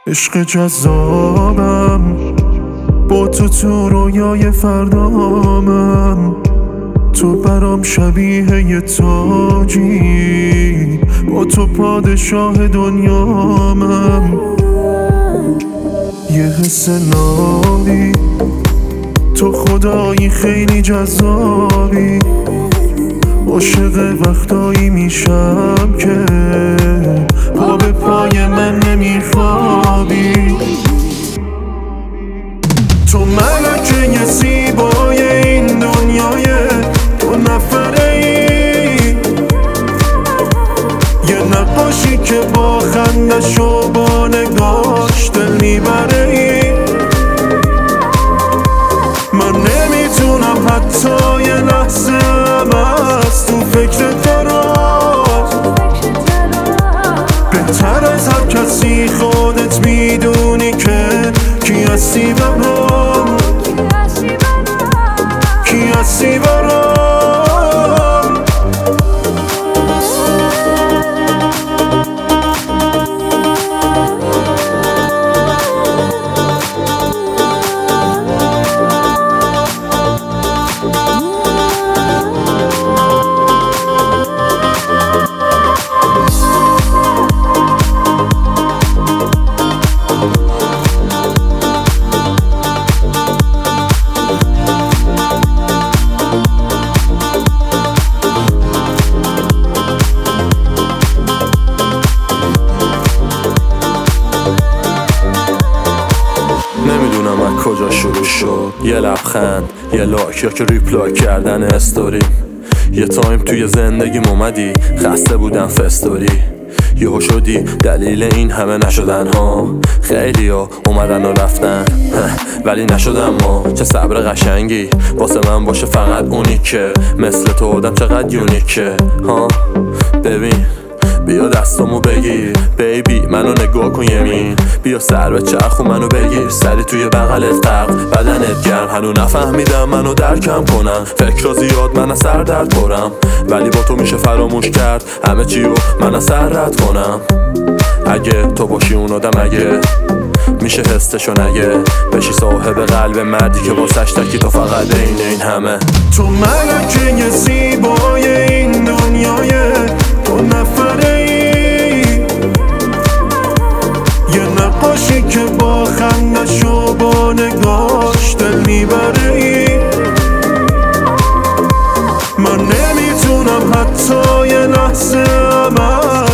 عشق جذابم، با تو رویای فردامم. تو برام شبیه یه تاجی، با تو پادشاه دنیامم. یه حس نابی، تو خدایی خیلی جذابی. عاشق وقتایی میشم که پا به پای من نمیخوابی. تو ملکه زیبای این دنیای دو نفره ای، یه نقاشی که با خندش و با نگاش دل میبره ای. من نمیتونم حتی یه لحظه هم از تو فکر دارم. بهتر از هر کسی خودت میدونی که کی هستی برام، کی هستی برام. نمیدونم از کجا شروع شد، یه لبخند، یه لایک یا که ریپلای کردن استوری. یه تایم توی زندگیم اومدی، خسته بودم فستوری. یهو شدی دلیل این همه نشدن ها. خیلی ها اومدن و رفتن ولی نشدم ما. چه صبر قشنگی واسه من باشه فقط اونی که مثل تو آدم چقدر یونیکه ها. ببین بیا دستامو بگیر بیبی، منو نگاه کن یمین. بیا سر به چرخ و منو بگیر، سری توی بغلت غرق، بدنت گرم. هنو نفهمیدم منو درکم کنم، فکر زیاد من از سر درد پرم. ولی با تو میشه فراموش کرد همه چی رو من از سر رد کنم. اگه تو باشی اون آدم، اگه میشه حسشو نگه بشی صاحب قلب مردی که واسش تکی تو فقط این همه. تو ملکه زیبای این دنیای دو نفره ای، یه نقاشی که با خندش و با نگاش دل میبره ای. من نمیتونم حتی یه لحظه هم